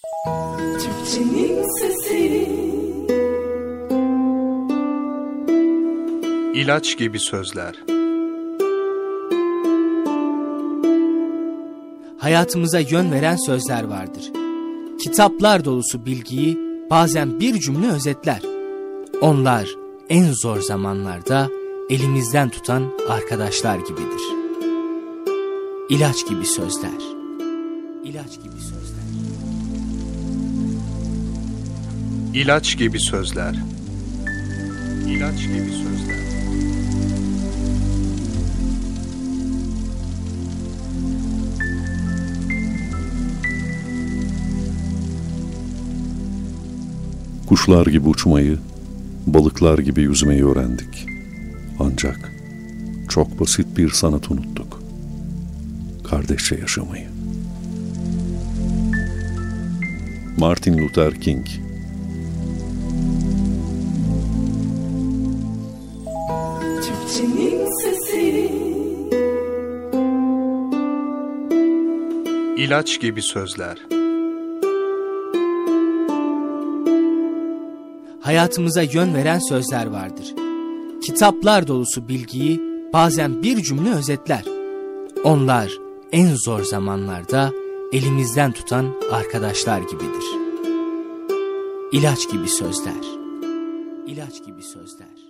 Türkçenin sesi. İlaç gibi sözler. Hayatımıza yön veren sözler vardır. Kitaplar dolusu bilgiyi bazen bir cümle özetler. Onlar en zor zamanlarda elimizden tutan arkadaşlar gibidir. İlaç gibi sözler. İlaç gibi sözler. İlaç gibi sözler. İlaç gibi sözler. Kuşlar gibi uçmayı, balıklar gibi yüzmeyi öğrendik. Ancak çok basit bir sanat unuttuk. Kardeşçe yaşamayı. Martin Luther King. Türkçenin sesi. İlaç gibi sözler. Hayatımıza yön veren sözler vardır. Kitaplar dolusu bilgiyi bazen bir cümle özetler. Onlar en zor zamanlarda elimizden tutan arkadaşlar gibidir. İlaç gibi sözler. İlaç gibi sözler.